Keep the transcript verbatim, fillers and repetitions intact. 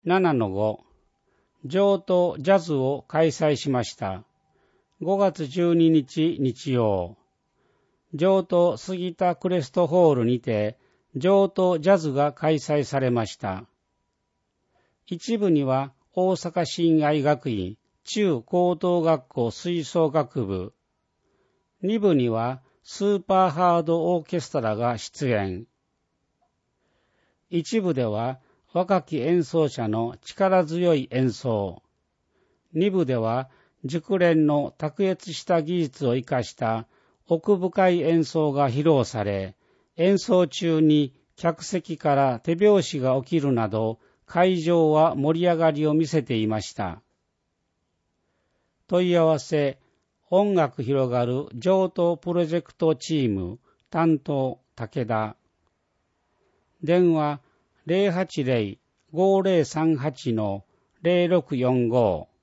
ななのご、上等ジャズを開催しました。ごがつじゅうににち日曜、上等杉田クレストホールにて上等ジャズが開催されました。一部には大阪親愛学院中高等学校吹奏楽部、二部にはスーパーハードオーケストラが出演。一部では若き演奏者の力強い演奏、二部では熟練の卓越した技術を生かした奥深い演奏が披露され、演奏中に客席から手拍子が起きるなど、会場は盛り上がりを見せていました。問い合わせ、音楽広がる上等プロジェクトチーム担当武田。電話 ゼロはちゼロ ごゼロさんはち ゼロろくよんご